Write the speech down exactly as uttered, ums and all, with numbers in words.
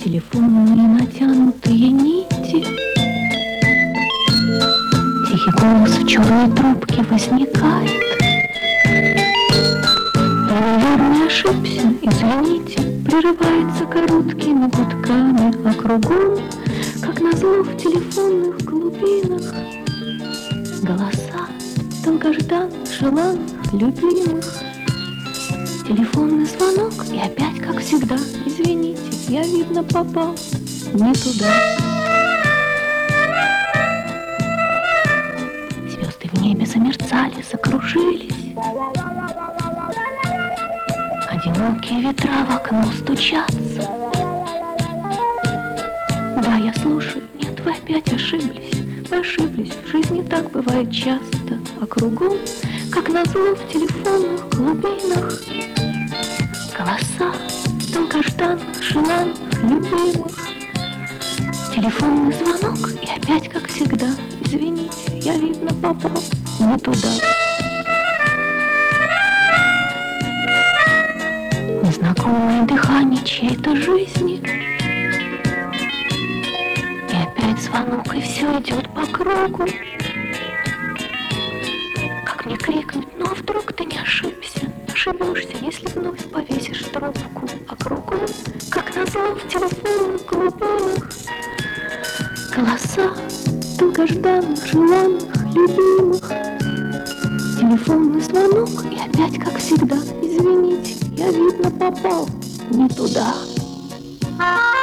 телефонные натянутые нити. Тихий голос в черной трубке возникает. Я, наверное, ошибся, извините. Прерывается короткими гудками, а кругом, как назло, в телефонных глубинах голоса долгожданных, желанных, любимых. Телефонный звонок, и опять, как всегда, извините, я, видно, попал не туда. Звезды в небе замерцали, закружились. Одинокие ветра в окно стучатся. Да, я слушаю, нет, вы опять ошиблись. Вы ошиблись, в жизни так бывает часто. А кругом, как назло, в телефонных глубинах голоса долгожданных, желанных, любимых. Телефонный звонок, и опять, как всегда, извините, я, видно, попал не туда. Незнакомое дыхание чьей-то жизни. И опять звонок, и все идет по кругу. Как мне крикнуть, ну а вдруг ты не ошибся? Ошибешься, если вновь повесишь трубку. А кругом, как назло, в телефонных глубинах голоса долгожданных, желанных, любимых. Телефонный звонок, и опять, как всегда, извините, я, видно, попал не туда.